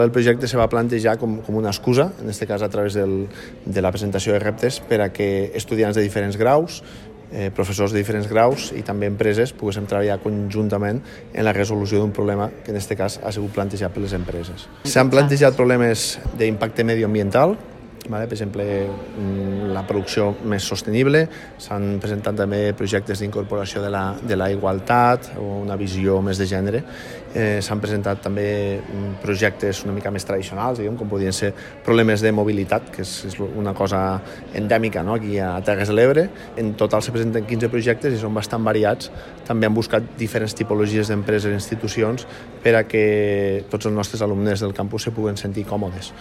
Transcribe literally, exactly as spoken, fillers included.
El projecte se va plantejar com, com una excusa, en aquest cas a través del, de la presentació de reptes, per a que estudiants de diferents graus, eh, professors de diferents graus i també empreses poguéssim treballar conjuntament en la resolució d'un problema que en aquest cas ha sigut plantejat per les empreses. S'han plantejat problemes d'impacte mediambiental, vale? Per exemple, la producció més sostenible, s'han presentat també projectes d'incorporació de la, de la igualtat o una visió més de gènere, eh, s'han presentat també projectes una mica més tradicionals, diguem, com podrien ser problemes de mobilitat, que és, és una cosa endèmica, no? Aquí a Terres de l'Ebre. En total se presenten quinze projectes i són bastant variats. També han buscat diferents tipologies d'empreses i institucions per a que tots els nostres alumnes del campus se puguen sentir còmodes.